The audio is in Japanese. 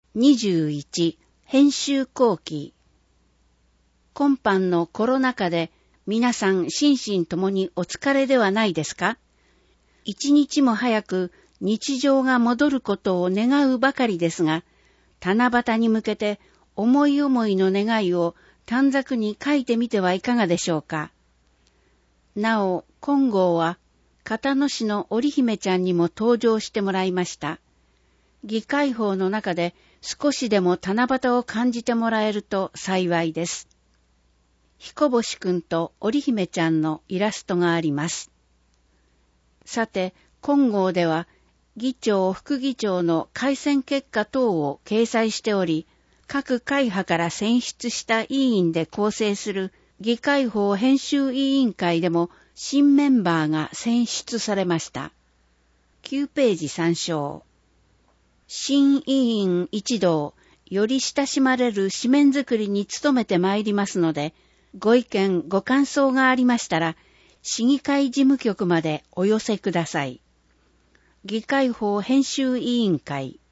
21編集後期。今般のコロナ禍で皆さん心身ともにお疲れではないですか？一日も早く日常が戻ることを願うばかりですが、七夕に向けて思い思いの願いを短冊に書いてみてはいかがでしょうか。なお、今号は片野市の織姫ちゃんにも登場してもらいました。議会法の中で少しでも七夕を感じてもらえると幸いです。彦星くんと織姫ちゃんのイラストがあります。さて、今号では議長・副議長の改選結果等を掲載しており、各会派から選出した委員で構成する議会法編集委員会でも新メンバーが選出されました。9ページ参照。新委員一同、より親しまれる紙面作りに努めてまいりますので、ご意見ご感想がありましたら、市議会事務局までお寄せください。議会法編集委員会。